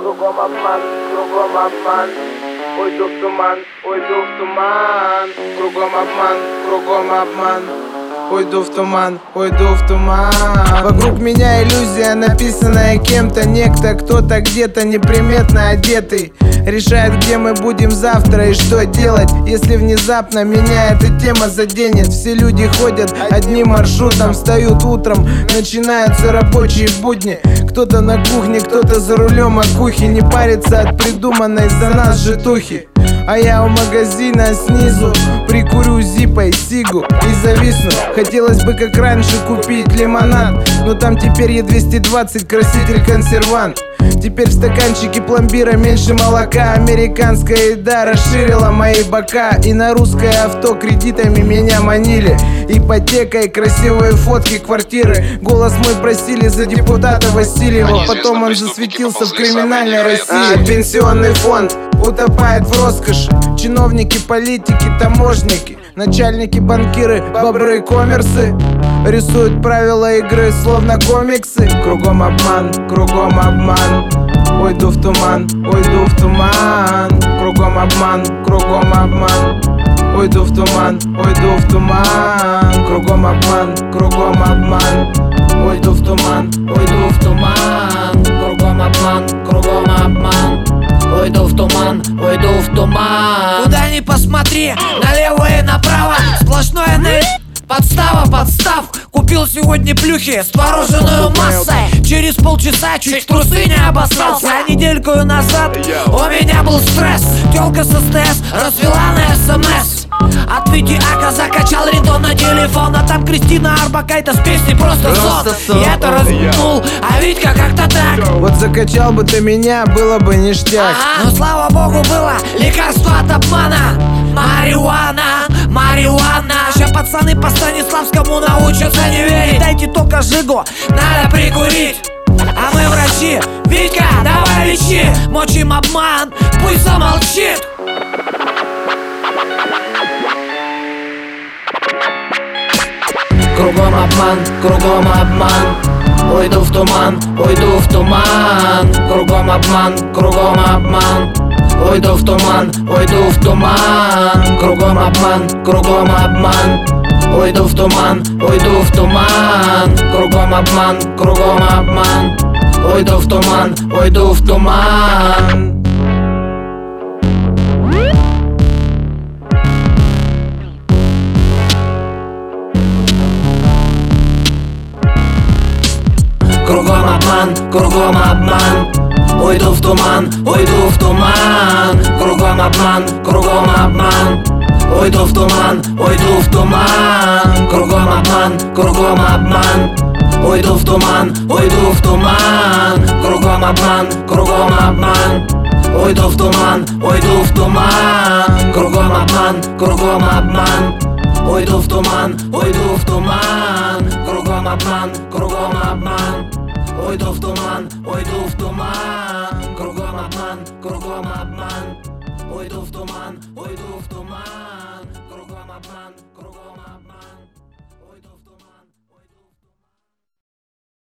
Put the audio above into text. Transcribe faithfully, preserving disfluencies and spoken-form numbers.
кругом обман, кругом обман. Уйду в туман, уйду в туман. Кругом обман, кругом обман. Уйду в туман, уйду в туман. Вокруг меня иллюзия, написанная кем-то. Некто, кто-то где-то неприметно одетый решает, где мы будем завтра и что делать, если внезапно меня эта тема заденет. Все люди ходят одним маршрутом, встают утром, начинаются рабочие будни. Кто-то на кухне, кто-то за рулем макухи, не парится от придуманной за нас житухи. А я у магазина снизу прикурю зипой сигу и зависну. Хотелось бы как раньше купить лимонад, но там теперь Е двести двадцать, краситель консервант. Теперь в стаканчике пломбира меньше молока. Американская еда расширила мои бока. И на русское авто кредитами меня манили. Ипотекой, красивые фотки квартиры. Голос мой просили за депутата Васильева. Потом он засветился в криминальной России. А пенсионный фонд утопает в роскоши. Чиновники, политики, таможники, начальники, банкиры, бобры, коммерсы рисуют правила игры, словно комиксы. Кругом обман, кругом обман. Уйду в туман, уйду в туман. Кругом обман, кругом обман. Уйду в туман, уйду в туман. Кругом обман, кругом обман. Уйду в туман, уйду в туман. Кругом обман, кругом обман. Уйду в туман, уйду в туман. Куда ни посмотри, налево и направо сплошное на... Подстава, подстав. Купил сегодня плюхи с твороженую массой. Через полчаса чуть в трусы не обоссался. А недельку назад у меня был стресс. Тёлка с СТС развела на СМС. От Витиака закачал рингтон на телефон. А там Кристина Орбакайте с песней «Просто сон». Я это размнул, а Витька как-то так. Вот закачал бы ты меня, было бы ништяк. Ага. Но слава богу было лекарство от обмана. Марихуана, марихуана. Сейчас пацаны по Станиславскому научатся не верить. Дайте только жигу, надо прикурить. А мы врачи, Витька, давай лечи. Мочим обман, пусть замолчит. Кругом обман, кругом обман. Уйду в туман, уйду в туман. Кругом обман, кругом обман. Уйду в туман, уйду в туман. Кругом обман, кругом обман. Уйду в туман, уйду в туман. Кругом обман, кругом обман. Уйду в туман, уйду в туман. Кругом обман, кругом обман. Уйду в туман, уйду в туман. Кругом обман, кругом обман. Уйду в туман, уйду в туман. Кругом обман, кругом обман. Уйду в туман, уйду в туман. Кругом обман, кругом обман. Уйду в туман, уйду в туман. Кругом обман, кругом обман. Уйду в туман, уйду в туман. Кругом обман, кругом обман. Уйду в туман, уйду в туман. Кругом обман, кругом обман.